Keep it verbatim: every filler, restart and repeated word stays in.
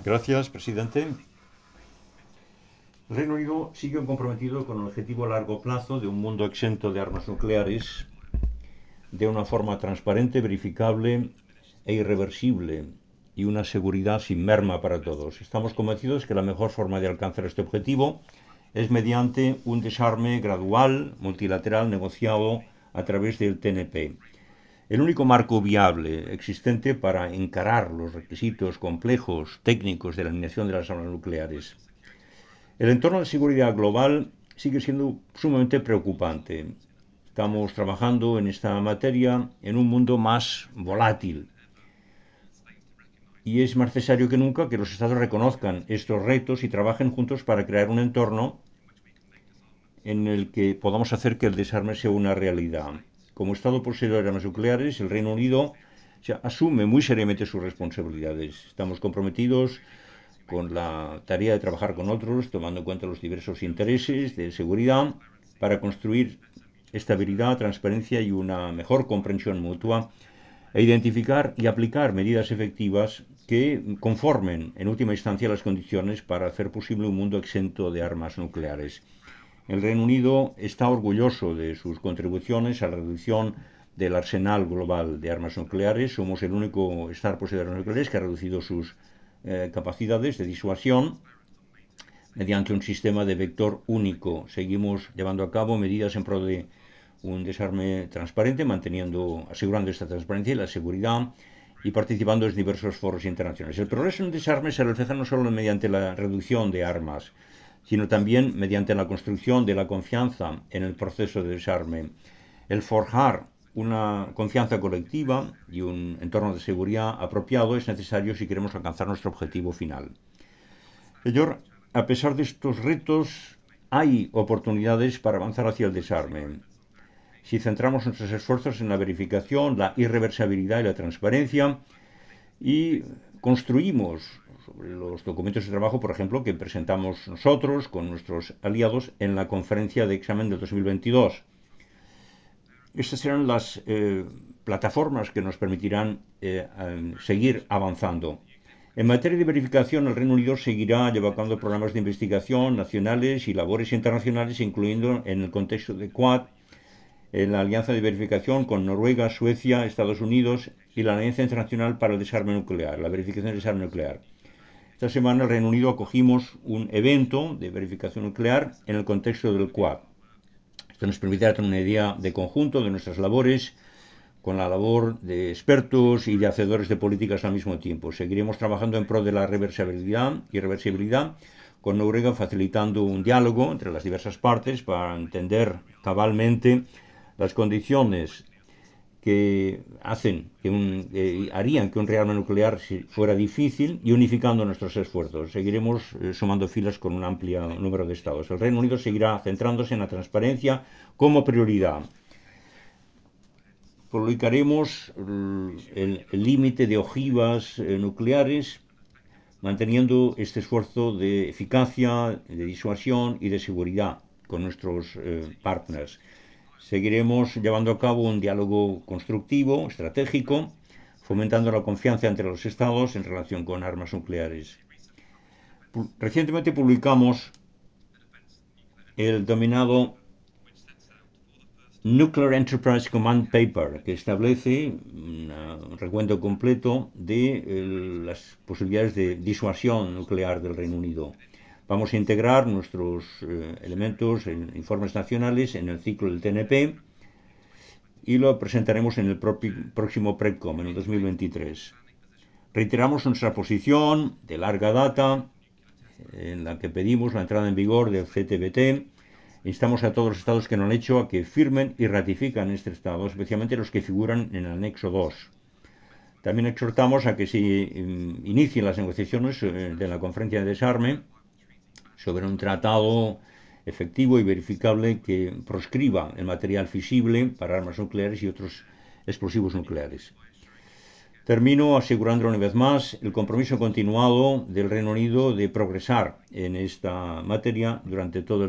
Gracias, presidente. El Reino Unido sigue comprometido con el objetivo a largo plazo de un mundo exento de armas nucleares de una forma transparente, verificable e irreversible y una seguridad sin merma para todos. Estamos convencidos que la mejor forma de alcanzar este objetivo es mediante un desarme gradual, multilateral, negociado a través del T N P. El único marco viable existente para encarar los requisitos complejos técnicos de la eliminación de las armas nucleares. El entorno de seguridad global sigue siendo sumamente preocupante. Estamos trabajando en esta materia en un mundo más volátil y es más necesario que nunca que los Estados reconozcan estos retos y trabajen juntos para crear un entorno en el que podamos hacer que el desarme sea una realidad. Como Estado poseedor de armas nucleares, el Reino Unido asume muy seriamente sus responsabilidades. Estamos comprometidos con la tarea de trabajar con otros, tomando en cuenta los diversos intereses de seguridad, para construir estabilidad, transparencia y una mejor comprensión mutua, e identificar y aplicar medidas efectivas que conformen, en última instancia, las condiciones para hacer posible un mundo exento de armas nucleares. El Reino Unido está orgulloso de sus contribuciones a la reducción del arsenal global de armas nucleares. Somos el único Estado poseedor de armas nucleares que ha reducido sus eh, capacidades de disuasión mediante un sistema de vector único. Seguimos llevando a cabo medidas en pro de un desarme transparente, manteniendo, asegurando esta transparencia y la seguridad y participando en diversos foros internacionales. El progreso en el desarme se refleja no solo mediante la reducción de armas, sino también mediante la construcción de la confianza en el proceso de desarme. El forjar una confianza colectiva y un entorno de seguridad apropiado es necesario si queremos alcanzar nuestro objetivo final. Señor, a pesar de estos retos, hay oportunidades para avanzar hacia el desarme. Si centramos nuestros esfuerzos en la verificación, la irreversibilidad y la transparencia, y construimos sobre los documentos de trabajo, por ejemplo, que presentamos nosotros con nuestros aliados en la conferencia de examen del dos mil veintidós. Estas serán las eh, plataformas que nos permitirán eh, seguir avanzando. En materia de verificación, el Reino Unido seguirá llevando programas de investigación nacionales y labores internacionales, incluyendo en el contexto de Quad, en la Alianza de Verificación con Noruega, Suecia, Estados Unidos y la Alianza Internacional para el Desarme Nuclear, la verificación del desarme nuclear. Esta semana en el Reino Unido acogimos un evento de verificación nuclear en el contexto del Quad. Esto nos permitirá tener una idea de conjunto de nuestras labores con la labor de expertos y de hacedores de políticas al mismo tiempo. Seguiremos trabajando en pro de la reversibilidad y reversibilidad con Noruega, facilitando un diálogo entre las diversas partes para entender cabalmente las condiciones que hacen, que un, eh, harían que un rearme nuclear fuera difícil y unificando nuestros esfuerzos. Seguiremos eh, sumando filas con un amplio número de estados. El Reino Unido seguirá centrándose en la transparencia como prioridad. Publicaremos el límite de ojivas eh, nucleares, manteniendo este esfuerzo de eficacia, de disuasión y de seguridad con nuestros eh, partners. Seguiremos llevando a cabo un diálogo constructivo, estratégico, fomentando la confianza entre los Estados en relación con armas nucleares. Recientemente publicamos el denominado Nuclear Enterprise Command Paper, que establece un recuento completo de eh, las posibilidades de disuasión nuclear del Reino Unido. Vamos a integrar nuestros eh, elementos en informes nacionales en el ciclo del T N P y lo presentaremos en el próximo PRECOM, en el dos mil veintitrés. Reiteramos nuestra posición de larga data, en la que pedimos la entrada en vigor del C T B T. Instamos a todos los estados que no lo han hecho a que firmen y ratifiquen este estado, especialmente los que figuran en el anexo dos. También exhortamos a que se inicien las negociaciones de la conferencia de desarme sobre un tratado efectivo y verificable que proscriba el material fisible para armas nucleares y otros explosivos nucleares. Termino asegurando una vez más el compromiso continuado del Reino Unido de progresar en esta materia durante todo el